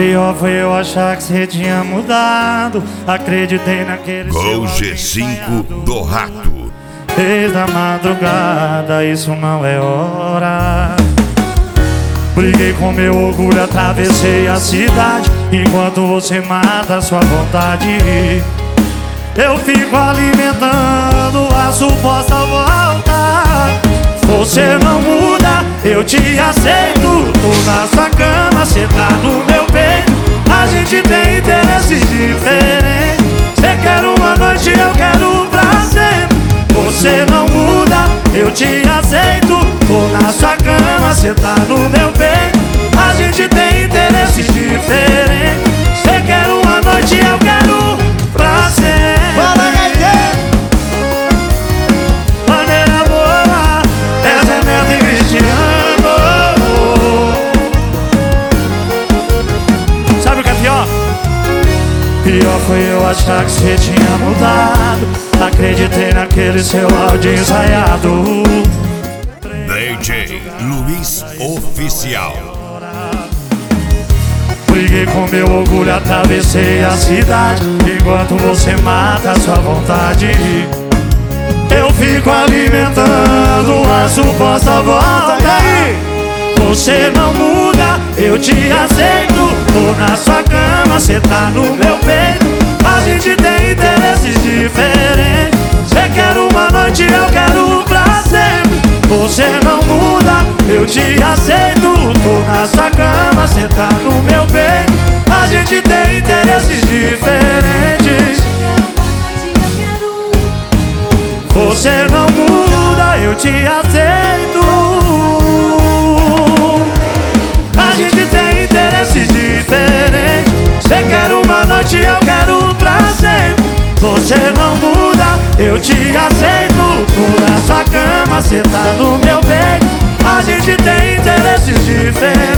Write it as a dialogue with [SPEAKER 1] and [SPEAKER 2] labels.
[SPEAKER 1] Pior foi eu achar que você tinha mudado. Acreditei naquele
[SPEAKER 2] Gol G5 do Rato.
[SPEAKER 1] Desde a madrugada, isso não é hora. Briguei com meu orgulho, atravessei a cidade. Enquanto você mata a sua vontade, eu fico alimentando a suposta volta. Você não muda, eu te aceito. Tô na sua cama, cê tá no meu peito. A gente tem interesses diferentes. Cê quer uma noite, eu quero pra sempre. Você não muda, eu te aceito. Tô na sua cama, cê tá no meu peito. A gente tem interesses diferentes. Cê quer uma noite, eu quero pra sempre. Maneira boa, essa é minha de Cristiano. Sabe o que é pior? Pior foi eu achar que você tinha mudado. Acreditei naquele seu áudio ensaiado.
[SPEAKER 2] DJ Luiz Oficial.
[SPEAKER 1] Briguei com meu orgulho, atravessei a cidade. Enquanto você mata a sua vontade, eu fico alimentando a suposta volta. Você não muda, eu te aceito. Tô na sua cama, cê tá no meu peito. A gente tem interesses diferentes. Cê quer uma noite, eu quero pra sempre. Você não muda, eu te aceito. Tô na sua cama, cê tá no meu peito. A gente tem interesses diferentes. Você não muda, eu te aceito. A gente tem interesses diferentes. Cê quer uma noite, eu quero pra sempre. Você não muda, eu te aceito. Tô na sua cama, cê tá no meu peito. A gente tem interesses diferentes.